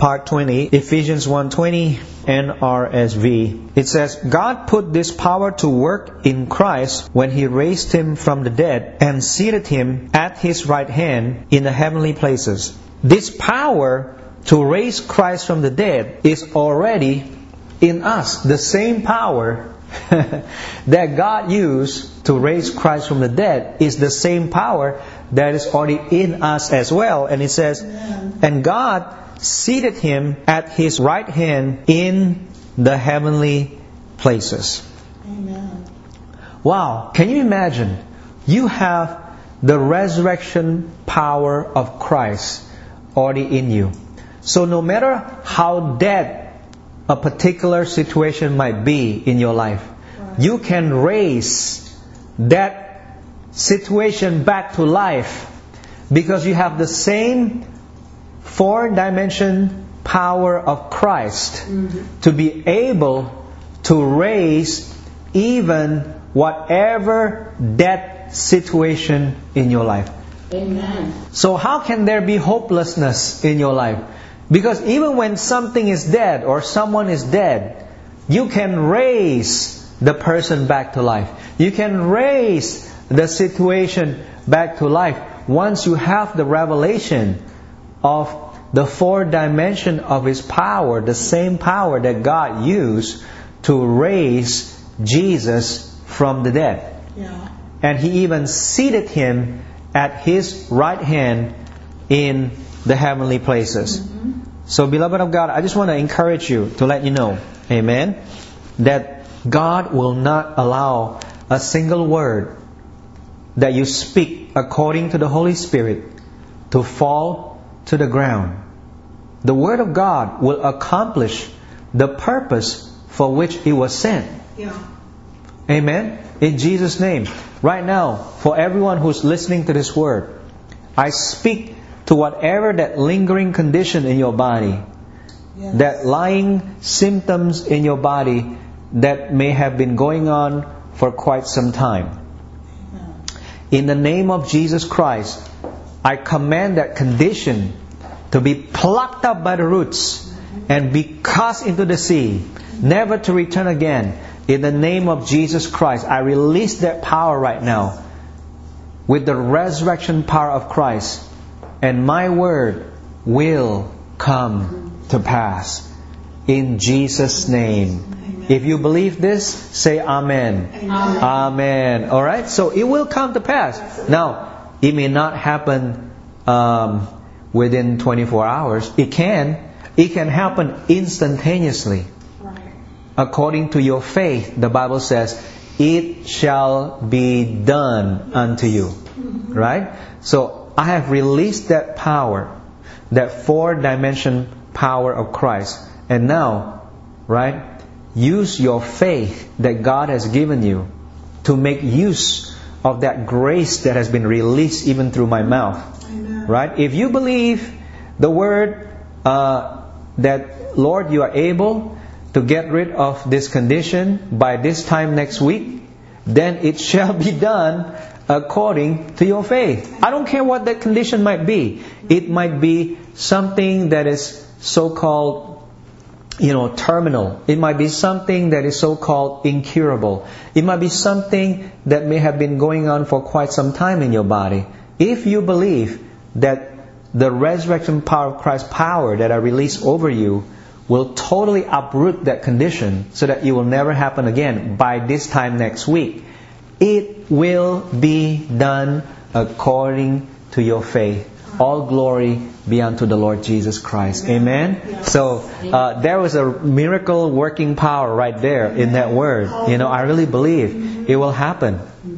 part 20, Ephesians 1:20, NRSV. It says, God put this power to work in Christ when He raised Him from the dead and seated Him at His right hand in the heavenly places. This power to raise Christ from the dead is already in us. The same power that God used to raise Christ from the dead is the same power that is already in us as well. And it says, and God seated Him at His right hand in the heavenly places. Amen. Wow, can you imagine? You have the resurrection power of Christ already in you. So no matter how dead a particular situation might be in your life, you can raise that situation back to life because you have the same 4-dimension power of Christ to be able to raise even whatever dead situation in your life. Amen. So how can there be hopelessness in your life? Because even when something is dead or someone is dead, you can raise the person back to life. You can raise the situation back to life once you have the revelation of the 4-dimension of His power, the same power that God used to raise Jesus from the dead. Yeah. And He even seated Him at His right hand in the heavenly places. So beloved of God, I just want to encourage you to let you know, amen, that God will not allow a single word that you speak according to the Holy Spirit to fall to the ground. The Word of God will accomplish the purpose for which it was sent. Yeah. Amen? In Jesus' name. Right now, for everyone who's listening to this word, I speak to whatever that lingering condition in your body, Yes. that lying symptoms in your body that may have been going on for quite some time. Amen. In the name of Jesus Christ, I command that condition to be plucked up by the roots and be cast into the sea, never to return again. In the name of Jesus Christ, I release that power right now with the resurrection power of Christ, and my word will come to pass. In Jesus' name. Amen. If you believe this, say Amen. Amen. Amen. Alright, so it will come to pass. Now, it may not happen within 24 hours. It can happen instantaneously. Right. According to your faith, the Bible says, it shall be done unto you. Right? So, I have released that power, that 4-dimension power of Christ. And now, right, use your faith that God has given you to make use of that grace that has been released even through my mouth. Amen. Right? If you believe the word that, Lord, you are able to get rid of this condition by this time next week, then it shall be done according to your faith. I don't care what that condition might be. It might be something that is so-called, terminal. It might be something that is so-called incurable. It might be something that may have been going on for quite some time in your body. If you believe that the resurrection power of Christ's power that I release over you will totally uproot that condition so that it will never happen again by this time next week, it will be done according to your faith. All glory be unto the Lord Jesus Christ. Amen? So, there was a miracle working power right there in that word. I really believe it will happen.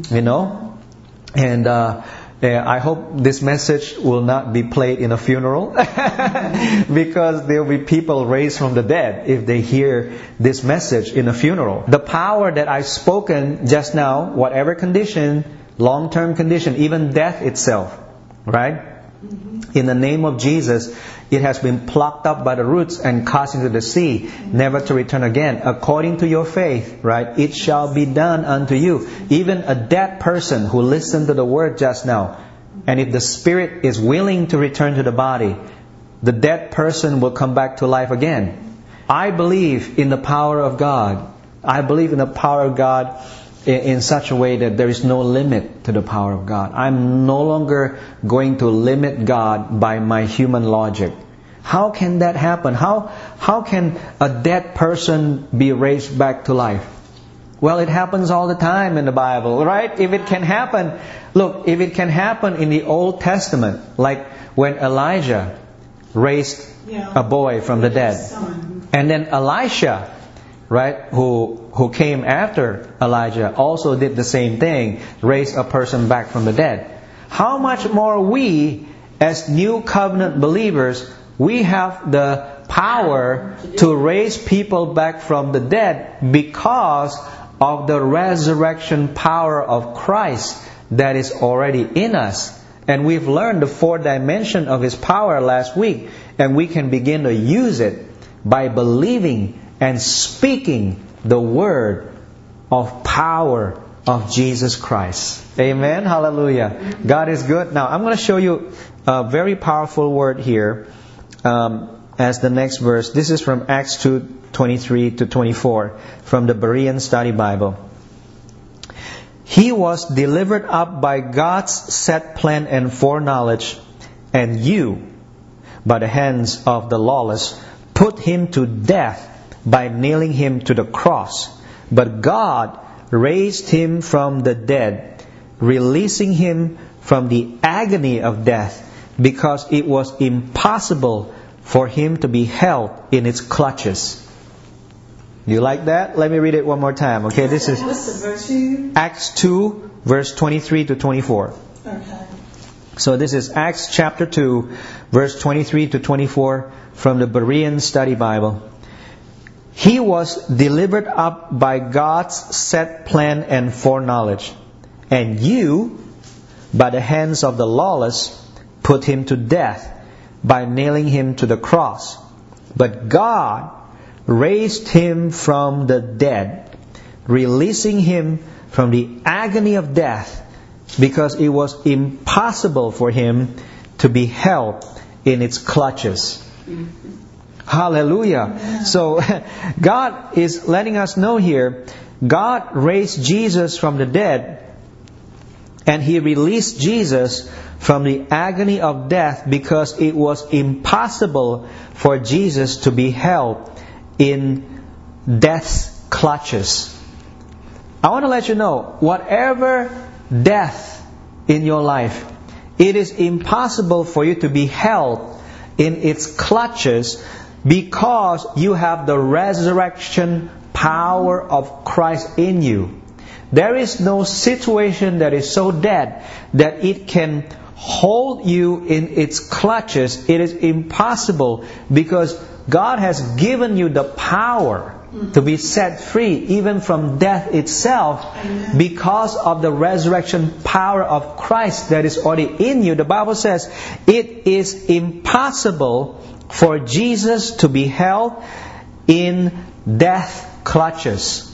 And I hope this message will not be played in a funeral because there will be people raised from the dead if they hear this message in a funeral. The power that I've spoken just now, whatever condition, long-term condition, even death itself, right? In the name of Jesus, it has been plucked up by the roots and cast into the sea, never to return again. According to your faith, right, it shall be done unto you. Even a dead person who listened to the word just now, and if the spirit is willing to return to the body, the dead person will come back to life again. I believe in the power of God. I believe in the power of God in such a way that there is no limit to the power of God. I'm no longer going to limit God by my human logic. How can that happen? How can a dead person be raised back to life? Well, it happens all the time in the Bible, right? If it can happen, look, if it can happen in the Old Testament, like when Elijah raised a boy from the dead, and then Elisha, right, who came after Elijah, also did the same thing, raised a person back from the dead. How much more we, as new covenant believers, we have the power to raise people back from the dead because of the resurrection power of Christ that is already in us. And we've learned the 4 dimensions of His power last week, and we can begin to use it by believing and speaking the word of power of Jesus Christ. Amen. Hallelujah. God is good. Now, I'm going to show you a very powerful word here as the next verse. This is from Acts 2:23-24 from the Berean Study Bible. He was delivered up by God's set plan and foreknowledge, and you, by the hands of the lawless, put Him to death by nailing Him to the cross. But God raised Him from the dead, releasing Him from the agony of death, because it was impossible for Him to be held in its clutches. You like that? Let me read it one more time. Okay, this is What's the verse you? Acts 2, verse 23-24. Okay. So this is Acts chapter 2, verse 23-24 from the Berean Study Bible. He was delivered up by God's set plan and foreknowledge, and you, by the hands of the lawless, put Him to death by nailing Him to the cross. But God raised Him from the dead, releasing Him from the agony of death, because it was impossible for Him to be held in its clutches. Hallelujah. So God is letting us know here, God raised Jesus from the dead, and He released Jesus from the agony of death because it was impossible for Jesus to be held in death's clutches. I want to let you know, whatever death in your life, it is impossible for you to be held in its clutches because you have the resurrection power of Christ in you. There is no situation that is so dead that it can hold you in its clutches. It is impossible because God has given you the power to be set free even from death itself. Amen. Because of the resurrection power of Christ that is already in you. The Bible says it is impossible for Jesus to be held in death clutches.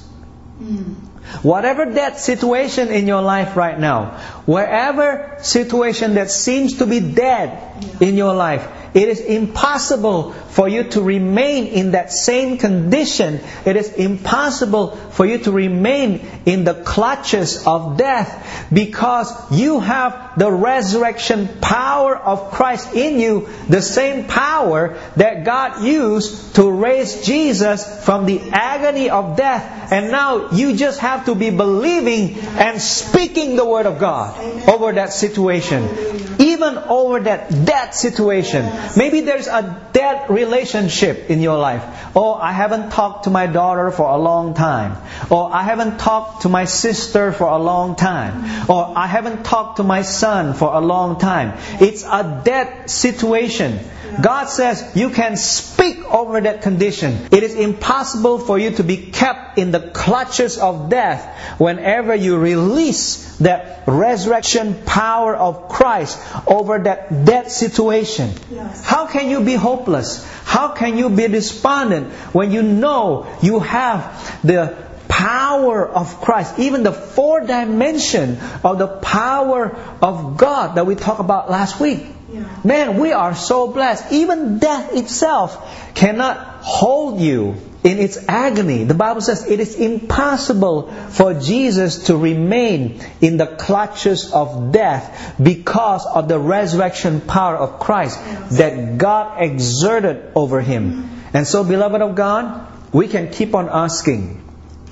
Whatever that situation in your life right now, wherever situation that seems to be dead in your life, it is impossible for you to remain in that same condition. It is impossible for you to remain in the clutches of death because you have the resurrection power of Christ in you, the same power that God used to raise Jesus from the agony of death. And now you just have to be believing and speaking the Word of God over that situation. Even over that dead situation. Maybe there's a dead relationship in your life. Oh, I haven't talked to my daughter for a long time. Or I haven't talked to my sister for a long time. Or I haven't talked to my son for a long time. It's a dead situation. God says you can speak over that condition. It is impossible for you to be kept in the clutches of death whenever you release that resurrection power of Christ over that dead situation. Yes. How can you be hopeless? How can you be despondent when you know you have the power of Christ, even the 4 dimension of the power of God that we talked about last week? Yeah. Man, we are so blessed. Even death itself cannot hold you in its agony. The Bible says it is impossible for Jesus to remain in the clutches of death because of the resurrection power of Christ that God exerted over Him. And so, beloved of God, we can keep on asking,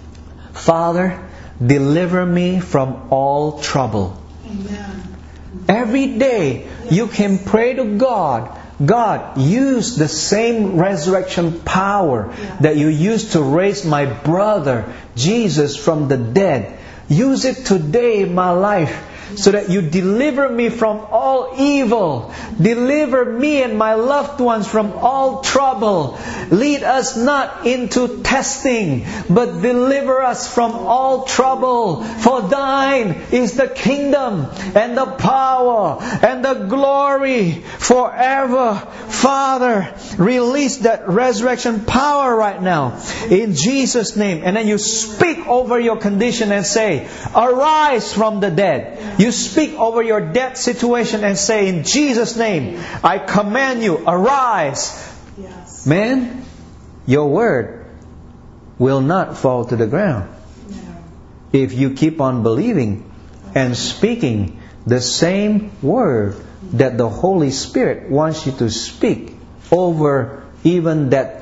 Father, deliver me from all trouble. Amen. Every day you can pray to God, God, use the same resurrection power that you used to raise my brother Jesus from the dead. Use it today in my life so that you deliver me from all evil. Deliver me and my loved ones from all trouble. Lead us not into testing, but deliver us from all trouble. For thine is the kingdom and the power and the glory forever. Father, release that resurrection power right now in Jesus' name. And then you speak over your condition and say, arise from the dead. You speak over your dead situation and say, in Jesus' name, I command you, arise. Yes. Man, your word will not fall to the ground No. if you keep on believing and speaking the same word that the Holy Spirit wants you to speak over even that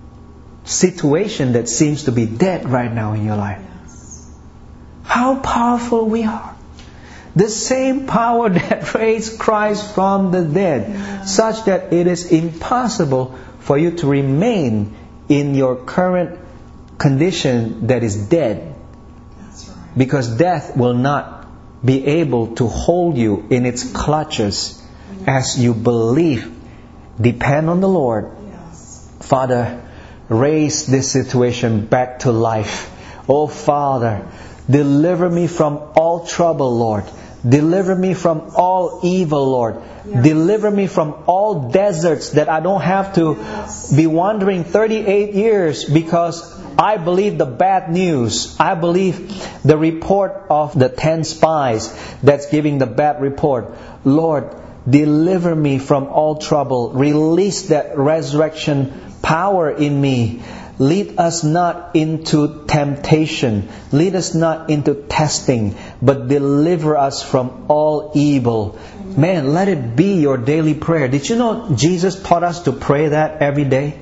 situation that seems to be dead right now in your life. Yes. How powerful we are. The same power that raised Christ from the dead, such that it is impossible for you to remain in your current condition that is dead. That's right. Because death will not be able to hold you in its clutches as you believe. Depend on the Lord. Yes. Father, raise this situation back to life. Oh Father, deliver me from all trouble, Lord. Deliver me from all evil, Lord. Yes. Deliver me from all deserts that I don't have to be wandering 38 years because I believe the bad news. I believe the report of the 10 spies that's giving the bad report. Lord, deliver me from all trouble. Release that resurrection power in me. Lead us not into temptation. Lead us not into testing, but deliver us from all evil. Man, let it be your daily prayer. Did you know Jesus taught us to pray that every day?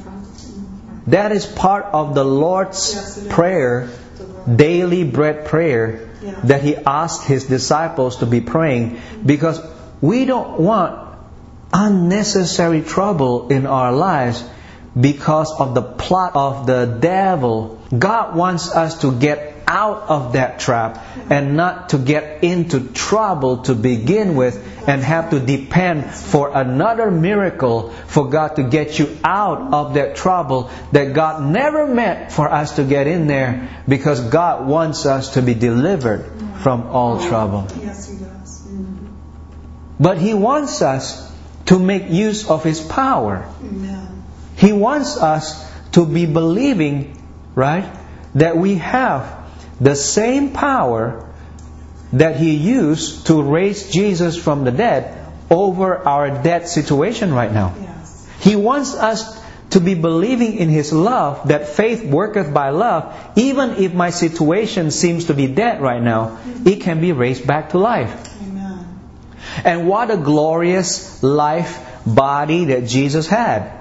That is part of the Lord's Prayer, daily bread prayer, that He asked His disciples to be praying, because we don't want unnecessary trouble in our lives because of the plot of the devil. God wants us to get out of that trap and not to get into trouble to begin with and have to depend for another miracle for God to get you out of that trouble that God never meant for us to get in there, because God wants us to be delivered from all trouble. Yes, He does. But He wants us to make use of His power. Amen. He wants us to be believing, right, that we have the same power that He used to raise Jesus from the dead over our dead situation right now. Yes. He wants us to be believing in His love, that faith worketh by love. Even if my situation seems to be dead right now, it can be raised back to life. Amen. And what a glorious life body that Jesus had.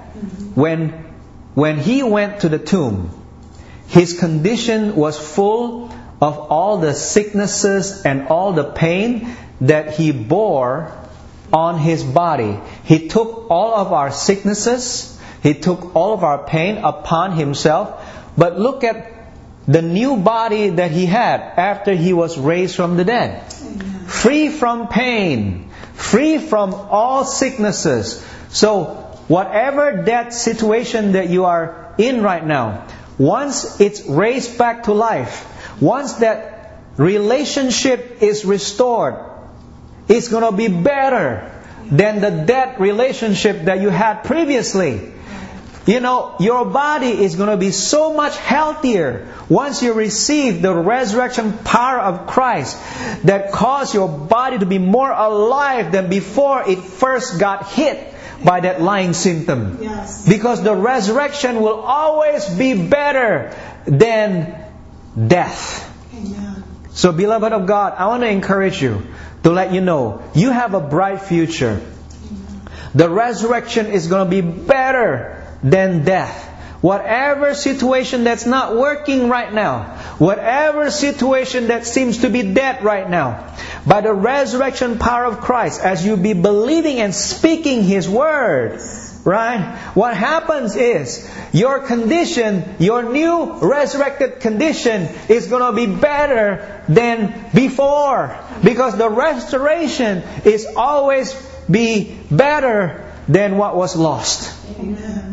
When He went to the tomb, His condition was full of all the sicknesses and all the pain that He bore on His body. He took all of our sicknesses, He took all of our pain upon Himself. But look at the new body that He had after He was raised from the dead. Amen. Free from pain, free from all sicknesses. So, whatever that situation that you are in right now, once it's raised back to life, once that relationship is restored, it's going to be better than the dead relationship that you had previously. You know, your body is going to be so much healthier once you receive the resurrection power of Christ that cause your body to be more alive than before it first got hit by that lying symptom. Yes. Because the resurrection will always be better than death. Amen. So, beloved of God, I want to encourage you to let you know you have a bright future. The resurrection is going to be better than death. Whatever situation that's not working right now, whatever situation that seems to be dead right now, by the resurrection power of Christ, as you be believing and speaking His Word, right? What happens is, your condition, your new resurrected condition is going to be better than before. Because the restoration is always be better than what was lost. Amen.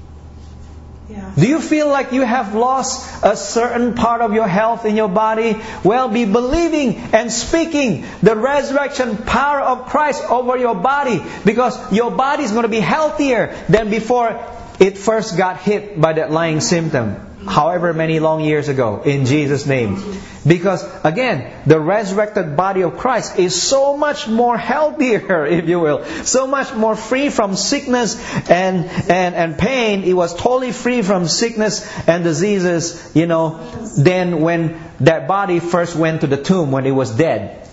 Yes. Do you feel like you have lost a certain part of your health in your body? Well, be believing and speaking the resurrection power of Christ over your body, because your body is going to be healthier than before it first got hit by that lying symptom, however many long years ago, in Jesus' name. Because again, the resurrected body of Christ is so much more healthier, if you will, so much more free from sickness and pain. It was totally free from sickness and diseases, you know, than when that body first went to the tomb when it was dead.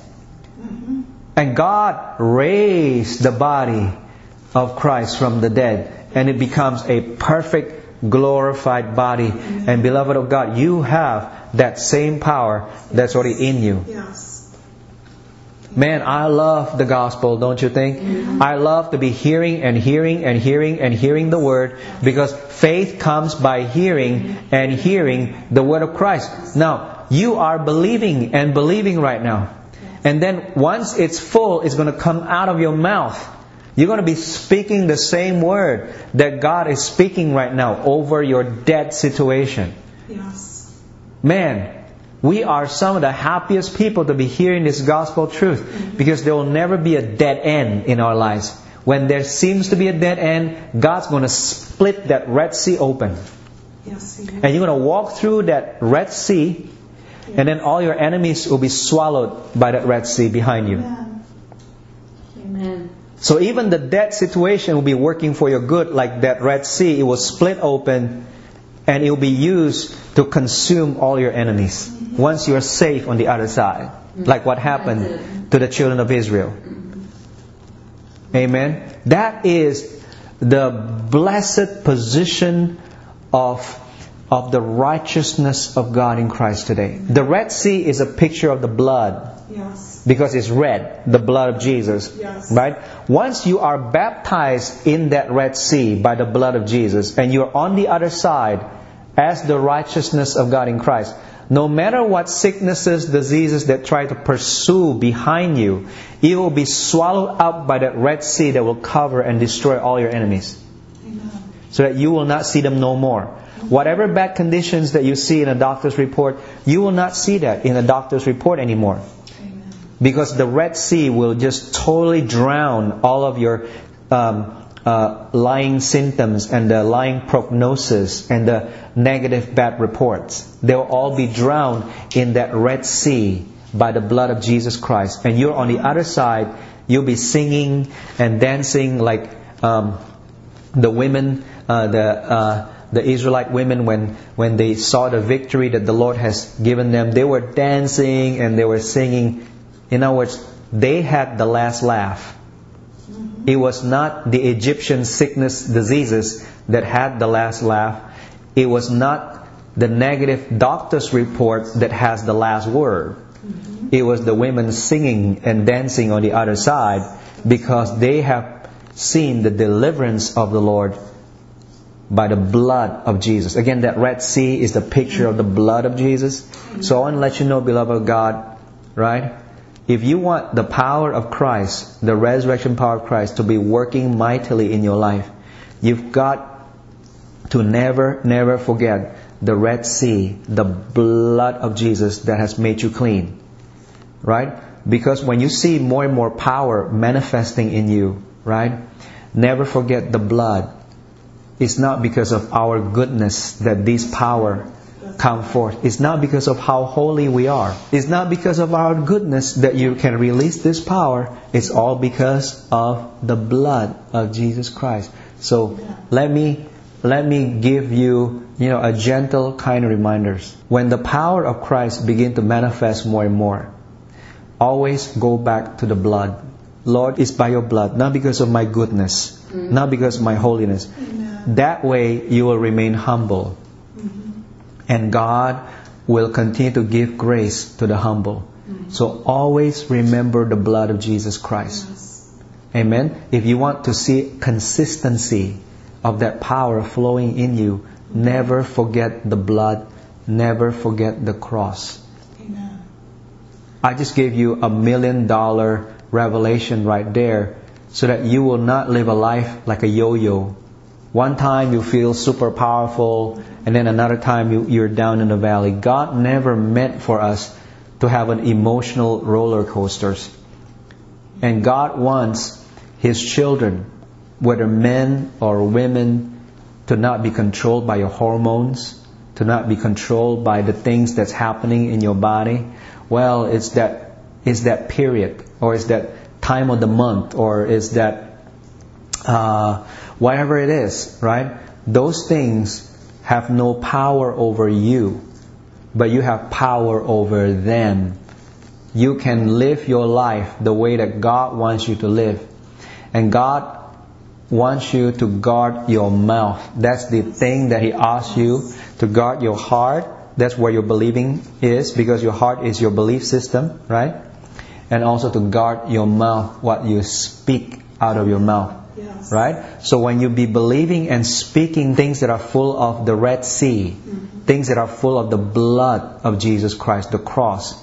And God raised the body of Christ from the dead, and it becomes a perfect, glorified body. And beloved of God, you have that same power that's already in you. Yes. Man, I love the gospel, don't you think? I love to be hearing and hearing and hearing and hearing the Word, because faith comes by hearing and hearing the Word of Christ. Now, you are believing and believing right now. And then once it's full, it's going to come out of your mouth. You're going to be speaking the same word that God is speaking right now over your dead situation. Yes. Man, we are some of the happiest people to be hearing this gospel truth, because there will never be a dead end in our lives. When there seems to be a dead end, God's going to split that Red Sea open. Yes. And you're going to walk through that Red Sea, and then all your enemies will be swallowed by that Red Sea behind you. Amen. Amen. So even the dead situation will be working for your good, like that Red Sea. It will split open, and it will be used to consume all your enemies once you are safe on the other side. Like what happened to the children of Israel. Amen. That is the blessed position of the righteousness of God in Christ today. The Red Sea is a picture of the blood. Yes. Because it's red, the blood of Jesus. Yes. Right? Once you are baptized in that Red Sea by the blood of Jesus, and you're on the other side as the righteousness of God in Christ, no matter what sicknesses, diseases that try to pursue behind you, you will be swallowed up by that Red Sea that will cover and destroy all your enemies. Amen. So that you will not see them no more. Whatever bad conditions that you see in a doctor's report, you will not see that in a doctor's report anymore. Because the Red Sea will just totally drown all of your lying symptoms and the lying prognosis and the negative bad reports. They will all be drowned in that Red Sea by the blood of Jesus Christ. And you're on the other side, you'll be singing and dancing like the women, the Israelite women, when they saw the victory that the Lord has given them. They were dancing and they were singing. In other words, they had the last laugh. It was not the Egyptian sickness, diseases that had the last laugh. It was not the negative doctor's report that has the last word. It was the women singing and dancing on the other side, because they have seen the deliverance of the Lord by the blood of Jesus. Again, that Red Sea is the picture of the blood of Jesus. So I want to let you know, beloved of God, right? If you want the power of Christ, the resurrection power of Christ, to be working mightily in your life, you've got to never forget the Red Sea, the blood of Jesus that has made you clean. Right? Because when you see more and more power manifesting in you, right? Never forget the blood. it's not because of our goodness that this power come forth. It's not because of how holy we are. It's not because of our goodness that you can release this power. It's all because of the blood of Jesus Christ. So let me give you, a gentle kind of reminders. When the power of Christ begin to manifest more and more, always go back to the blood. Lord, it's by your blood, not because of my goodness, not because of my holiness. Amen. That way you will remain humble. And God will continue to give grace to the humble. So always remember the blood of Jesus Christ. Yes. Amen. If you want to see consistency of that power flowing in you, never forget the blood, never forget the cross. Amen. I just gave you $1 million revelation right there so that you will not live a life like a yo-yo. One time you feel super powerful and then another time you're down in the valley. God never meant for us to have an emotional roller coasters. And God wants His children, whether men or women, to not be controlled by your hormones, to not be controlled by the things that's happening in your body. Well, it's that period, or it's that time of the month, or it's that whatever it is, right? Those things have no power over you, but you have power over them. You can live your life the way that God wants you to live. And God wants you to guard your mouth. That's the thing that He asks you to guard your heart. That's where your believing is, because your heart is your belief system, right? And also to guard your mouth, what you speak out of your mouth. Yes. Right? So when you be believing and speaking things that are full of the Red Sea, things that are full of the blood of Jesus Christ, the cross,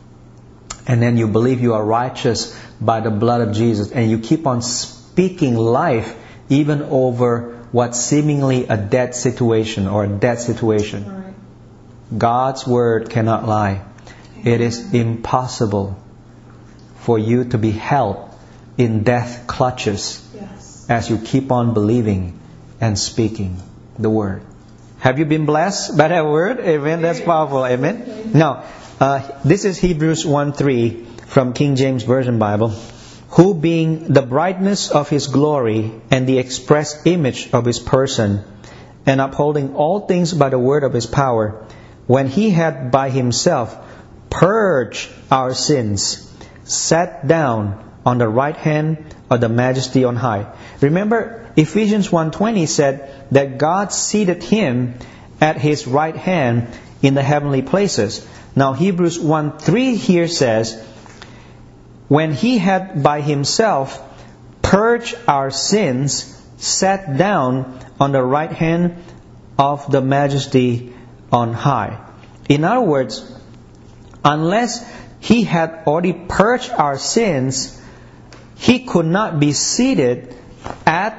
and then you believe you are righteous by the blood of Jesus, and you keep on speaking life even over what seemingly a dead situation or a dead situation. Right. God's word cannot lie. It is impossible for you to be held in death clutches Yes. as you keep on believing and speaking the word. Have you been blessed by that word? Amen. That's powerful. Amen. Now, this is Hebrews 1:3 from King James Version Bible. Who being the brightness of His glory and the express image of His person, and upholding all things by the word of His power, when He had by Himself purged our sins, sat down on the right hand of the Majesty on high. Remember, Ephesians 1:20 said that God seated Him at His right hand in the heavenly places. Now Hebrews 1:3 here says, when He had by Himself purged our sins, sat down on the right hand of the Majesty on high. In other words, unless He had already purged our sins, He could not be seated at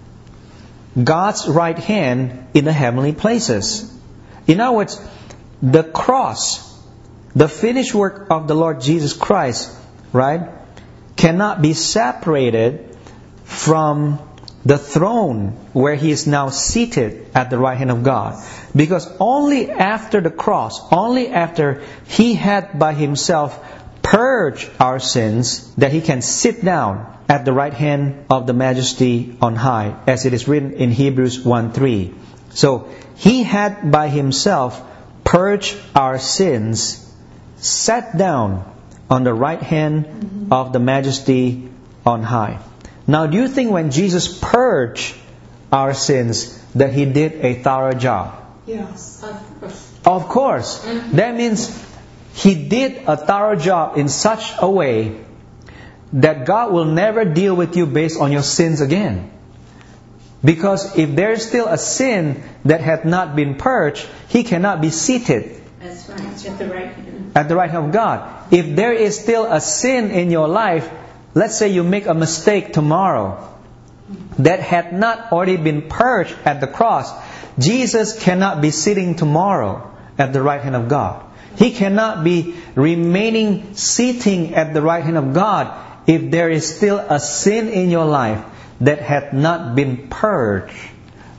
God's right hand in the heavenly places. In other words, the cross, the finished work of the Lord Jesus Christ, right, cannot be separated from the throne where He is now seated at the right hand of God. Because only after the cross, only after He had by Himself purged our sins, that He can sit down at the right hand of the Majesty on high, as it is written in Hebrews 1:3. So He had by Himself purged our sins, sat down on the right hand of the Majesty on high. Now, do you think when Jesus purged our sins that He did a thorough job? Yes. Of course. That means He did a thorough job in such a way that God will never deal with you based on your sins again. Because if there is still a sin that had not been purged, He cannot be seated That's right. At the right hand. at the right hand of God. If there is still a sin in your life, let's say you make a mistake tomorrow that had not already been purged at the cross, Jesus cannot be sitting tomorrow at the right hand of God. He cannot be remaining sitting at the right hand of God if there is still a sin in your life that had not been purged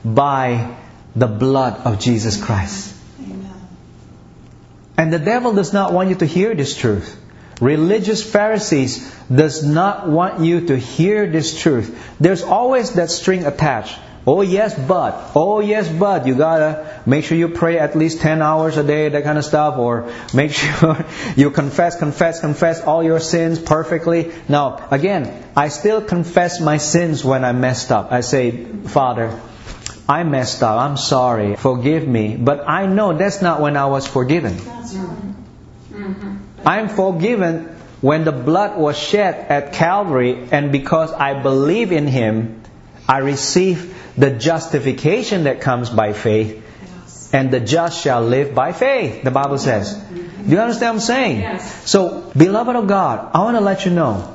by the blood of Jesus Christ. Amen. And the devil does not want you to hear this truth. Religious Pharisees does not want you to hear this truth. There's always that string attached. Oh yes, but you gotta make sure you pray at least 10 hours a day, that kind of stuff, or make sure you confess all your sins perfectly. Now, again, I still confess my sins when I messed up. I say, Father, I messed up, I'm sorry, forgive me. But I know that's not when I was forgiven. That's right. I'm forgiven when the blood was shed at Calvary, and because I believe in Him, I receive the justification that comes by faith, Yes. and the just shall live by faith, the Bible says. Do you understand what I'm saying? Yes. So, beloved of God, I want to let you know,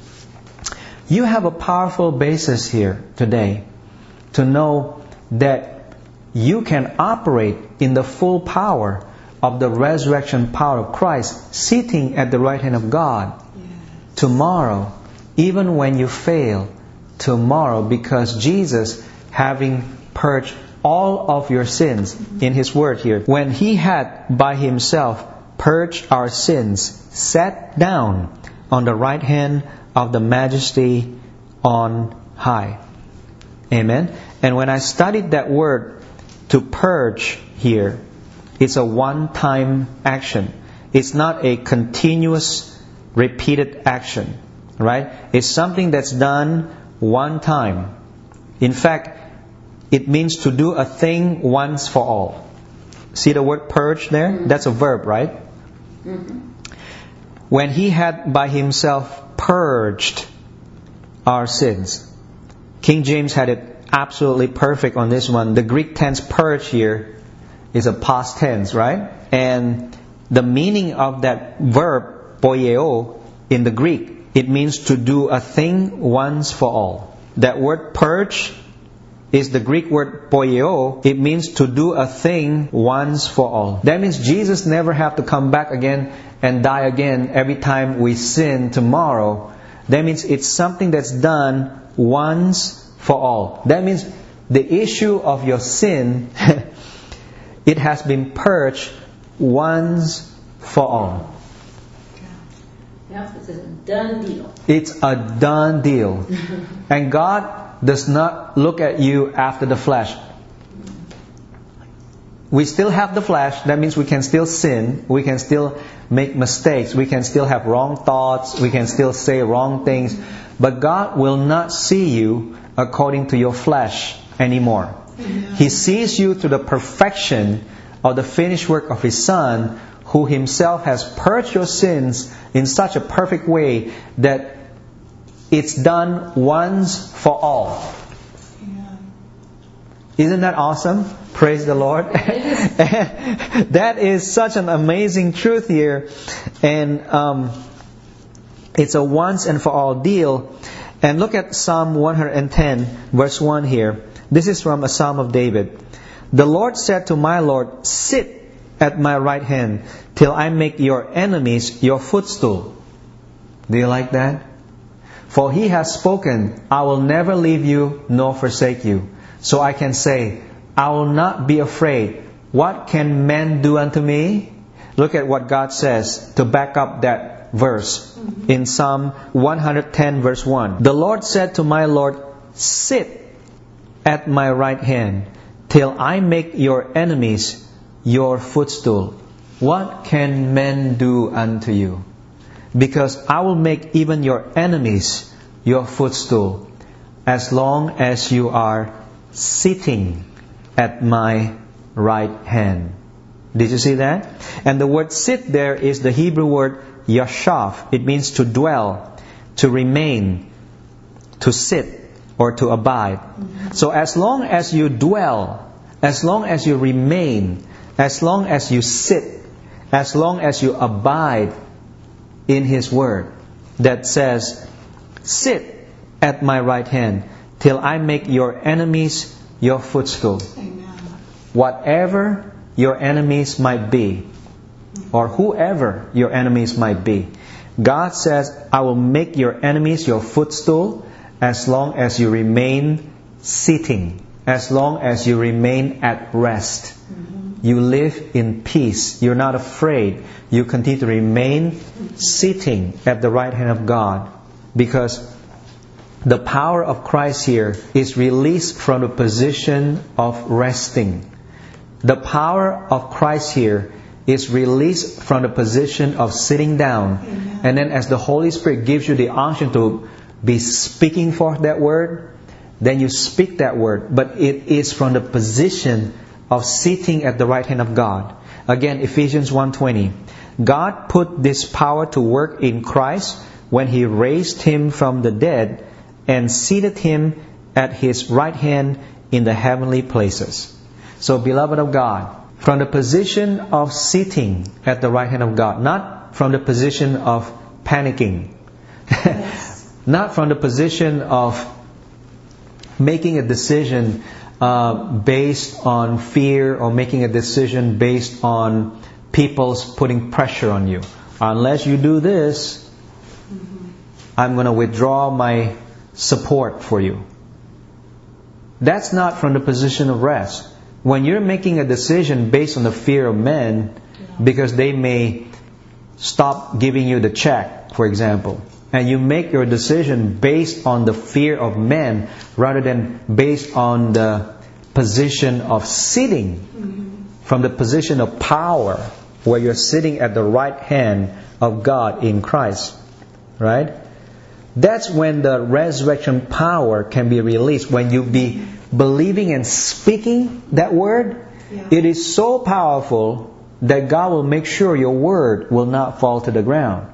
you have a powerful basis here today to know that you can operate in the full power of the resurrection power of Christ sitting at the right hand of God tomorrow, even when you fail tomorrow, because Jesus, having purged all of your sins in His word here, when He had by Himself purged our sins, sat down on the right hand of the Majesty on high. Amen. And when I studied that word to purge here, it's a one-time action. It's not a continuous, repeated action. Right? It's something that's done one time. In fact, it means to do a thing once for all. See the word purge there? Mm-hmm. That's a verb, right? Mm-hmm. When He had by Himself purged our sins. King James had it absolutely perfect on this one. The Greek tense purge here is a past tense, right? And the meaning of that verb, poieo, in the Greek, it means to do a thing once for all. That word purge is the Greek word poieo. It means to do a thing once for all. That means Jesus never have to come back again and die again every time we sin tomorrow. That means it's something that's done once for all. That means the issue of your sin it has been purged once for all. Yep, it's a done deal. It's a done deal. And God does not look at you after the flesh. We still have the flesh. That means we can still sin. We can still make mistakes. We can still have wrong thoughts. We can still say wrong things. But God will not see you according to your flesh anymore. He sees you to the perfection of the finished work of His Son, who Himself has purged your sins in such a perfect way that it's done once for all. Isn't that awesome? Praise the Lord. That is such an amazing truth here. And it's a once and for all deal. And look at Psalm 110 verse 1 here. This is from a Psalm of David. The Lord said to my Lord, sit at my right hand till I make your enemies your footstool. Do you like that? For He has spoken, I will never leave you nor forsake you. So I can say, I will not be afraid. What can men do unto me? Look at what God says to back up that verse in Psalm 110 verse 1. The Lord said to my Lord, sit at my right hand till I make your enemies your footstool. What can men do unto you? Because I will make even your enemies your footstool, as long as you are sitting at my right hand. Did you see that? And the word sit there is the Hebrew word yashav. It means to dwell, to remain, to sit, or to abide. So as long as you dwell, as long as you remain, as long as you sit, as long as you abide in His Word that says, sit at my right hand till I make your enemies your footstool. Amen. Whatever your enemies might be, or whoever your enemies might be, God says, I will make your enemies your footstool as long as you remain sitting as long as you remain at rest. You live in peace. You're not afraid. You continue to remain sitting at the right hand of God. Because the power of Christ here is released from the position of resting. The power of Christ here is released from the position of sitting down. Amen. And then as the Holy Spirit gives you the unction to be speaking forth that word, then you speak that word. But it is from the position of sitting at the right hand of God. Again, Ephesians 1:20. God put this power to work in Christ when He raised Him from the dead and seated Him at His right hand in the heavenly places. So, beloved of God, from the position of sitting at the right hand of God, not from the position of panicking, Yes. not from the position of making a decision based on fear or making a decision based on people's putting pressure on you. Unless you do this, I'm going to withdraw my support for you. That's not from the position of rest. When you're making a decision based on the fear of men, because they may stop giving you the check, for example, and you make your decision based on the fear of men rather than based on the position of sitting, from the position of power, where you're sitting at the right hand of God in Christ, right? That's when the resurrection power can be released. When you be believing and speaking that word, it is so powerful that God will make sure your word will not fall to the ground.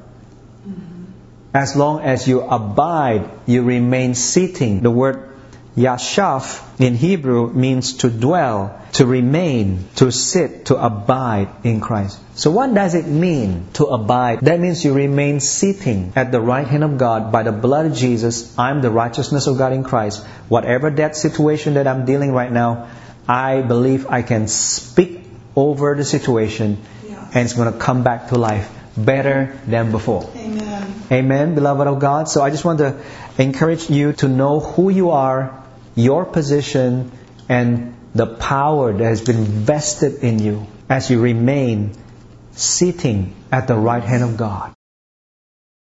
As long as you abide, you remain sitting. The word yashaf in Hebrew means to dwell, to remain, to sit, to abide in Christ. So what does it mean to abide? That means you remain sitting at the right hand of God by the blood of Jesus. I'm the righteousness of God in Christ. Whatever that situation that I'm dealing right now, I believe I can speak over the situation and it's going to come back to life better than before. Amen. Amen, beloved of God. So I just want to encourage you to know who you are, your position, and the power that has been vested in you as you remain sitting at the right hand of God.